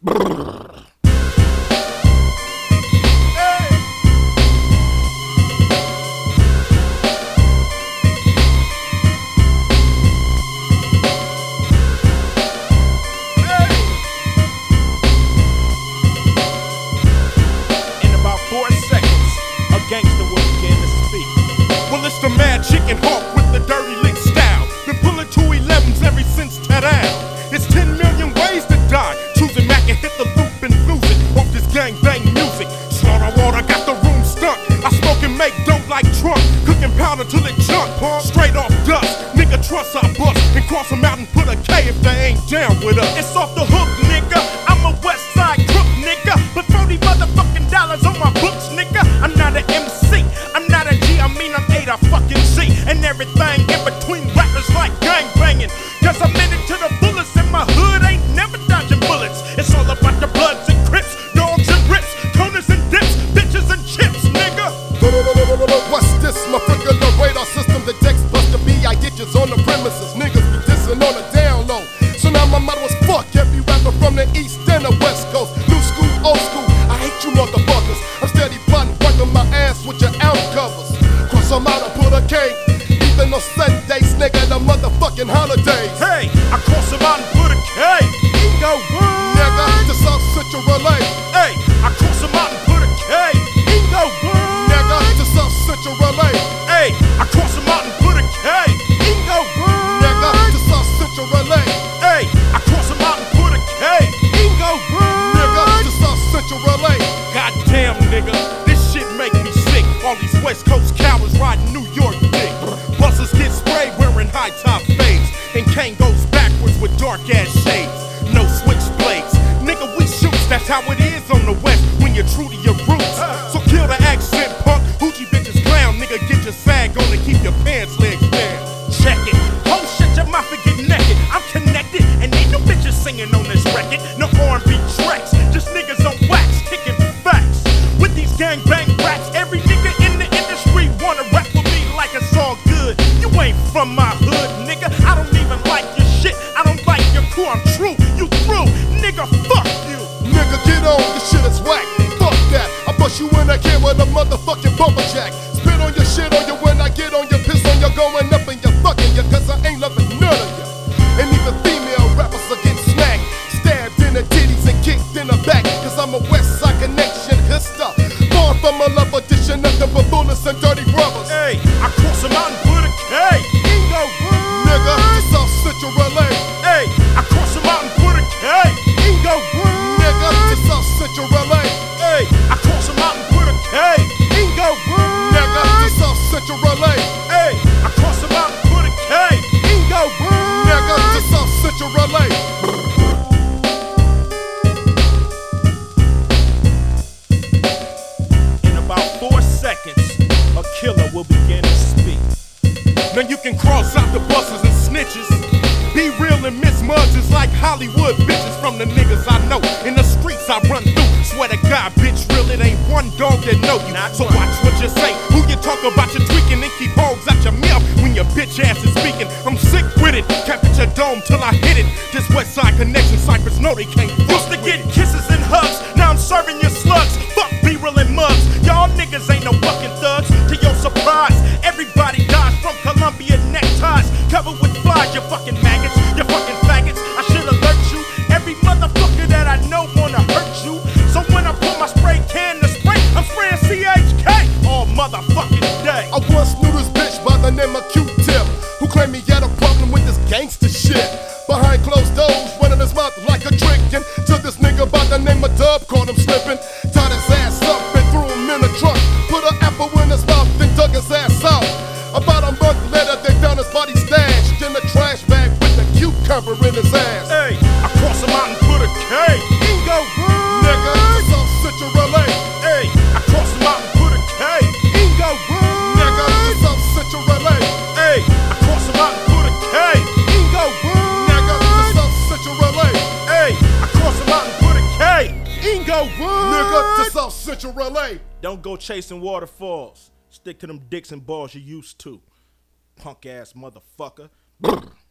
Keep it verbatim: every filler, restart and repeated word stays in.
Gangster will begin to speak. Well, it's the mad chicken hawk with the dirty lick style. Been pulling two elevens ever since Tadal. It's ten million ways to die. Choosing Mac and hit the loop and lose it. Off this gang bang music. Slaughter water got the room stuck. I smoke and make dope like Trump. Cooking powder till it junk. Straight off dust. Nigga trust I bust. And cross them out and put a K if they ain't down with us. It's off the hook, nigga. I'm a west side crook, nigga. But forty motherfucking dollars on my books, nigga. I'm not an M C, I'm not a G, I mean I'm A to fucking Z. And everything in between rappers like gang banging. Cause I'm in it to the fullest and my hood ain't never dodging bullets. It's all about the bloods and crips, dogs and rips, corners and dips, bitches and chips, nigga. What's this? My freaking radar system detects buster B I ditches on the premises. Niggas be dissing on the down low. So now my motto is fuck every rapper from the east and the west coast. New school, old school, I hate you motherfuckers. I'm steady plotting, wiping my ass with your out covers. Cross them out and put a K. Even on Sundays, nigga, the motherfucking holidays. Hey, I cross them out and put a K. Go word. Nigga, to South Central Relay. Hey, I cross them out and put a K. Go word. Nigga, to South Central Relay. Hey, I cross them out and put a K. Go word. Nigga, to South Central Relay. Hey, I cross them out and put a K. Go word. Nigga, to South Central Relay. Goddamn, nigga, this shit make me sick. All these West Coast cowards riding New York dick. Buses get sprayed wearing high top fades. And Kane goes backwards with dark ass shades. No switchblades. Nigga, we shoots, that's how it is on the West when you're true to your roots. So kill the accent punk, hoochie bitches clown. Nigga, get your sag on and keep your pants legs down. Check it. Oh shit, your mouth and get naked. I'm connected, and ain't no bitches singing on this record. No R and B tracks, just niggas on wax, kicking facts. With these gang bang raps, every nigga in the industry wanna rap with me like it's all good. You ain't from my hood, nigga. I don't even like your shit. I don't like your crew. I'm true. You through, nigga. Fuck you. Nigga, get on. This shit is whack. Fuck that. I bust you in again with a motherfucking bumper jack. Spit on your shit on you when I get on your piss on you, going up and you're fucking you, cause I ain't loving none of you. And even female rappers are getting smacked, stabbed in the titties and kicked in the back. Cause I'm a West Side Connection hister. Born from a love edition of the babooners and dirty brothers. Hey, I cross them out and put a K. Go word. Nigga, to South Central Relay. Hey, I cross them out and put a K. Go word. Nigga, to South Central Relay. Hey, I cross them out and put a K. Go word. Nigga, to South Central Relay. Hey, I cross them out and put a K. Go word. Nigga, to South Central Relay. In about four seconds, a killer will begin to speak. Now you can cross out the buses and snitches. Be real and miss mugs is like Hollywood bitches from the niggas I know. In the streets I run through. Swear to God, bitch, real, it ain't one dog that know you. So watch what you say. Who you talk about, you tweaking and keep hogs out your mouth when your bitch ass is speaking. I'm sick with it. Cap at your dome till I hit it. This West Side Connection cyphers know they can't fuck. Used to get kisses and hugs. Now I'm serving your slugs. Fuck B-real and mugs. Y'all niggas ain't no fucking thugs. To your surprise, everybody dies from Columbia neckties. Covered with flies, you fucking maggots. You fucking faggots. I should alert you. Every motherfucker that I know wanna hurt you. So when I pull my spray can to spray, I'm spraying C H K all motherfucking day. I once knew this bitch by the name of Q-Tip, who claimed he had a problem with this gangster shit. Behind closed doors, running his mouth like a drinking. Till this nigga by the name of Dub caught him slipping. Tied his ass up and threw him in a trunk. Put an apple in his mouth and dug his ass out. About a month later, they found his body stashed in a trash bag with a cucumber in his ass. Hey, I cross him out and put a K. Go word. Nigga, to South Central Relay. Hey, I cross him out and put a K. Go word. Nigga, to South Central Relay. Hey, I cross him out and put a K. Go word. Nigga, to South Central Relay. Hey, I cross him out and put a K. Go word. Nigga, to South Central Relay. Don't go chasing waterfalls. Stick to them dicks and balls you used to. Punk ass motherfucker.